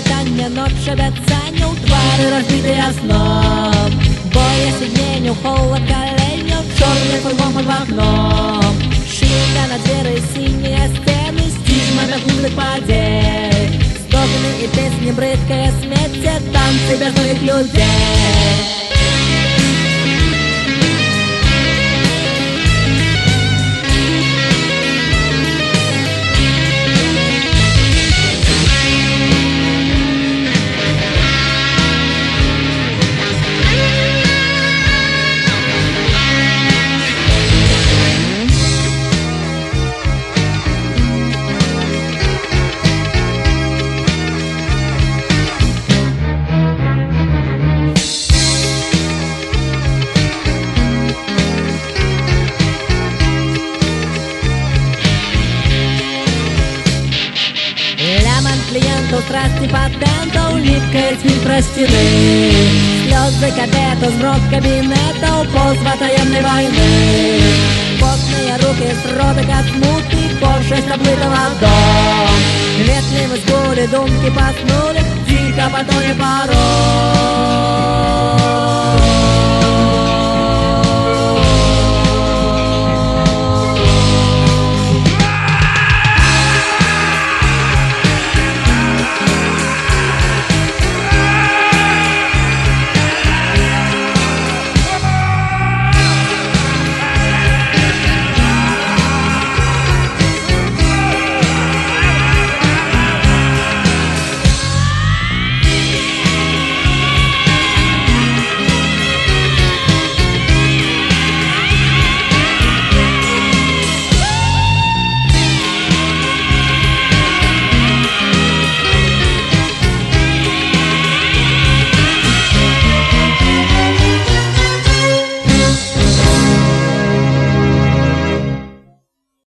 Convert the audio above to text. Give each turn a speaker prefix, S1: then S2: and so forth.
S1: світання, ночь обяцанняў, твары разбітыя сном. Боязь сидненняў, холод каленняў, чорны фургон под вакном. Шылка на дзверы, сінія сцены, сцізма бягулых падзей. Стогны і песні, брыдкае смецце, танцы бяжных людзей. Клиентов, страсти патентов, липкая тьмы простины. Слезы кабетов, змрок кабинетов, позва таемной войны. Потные руки, сродок от смуты, пошесть облитого дом. Ветливы скули, думки поснули, тихо по тоне порог.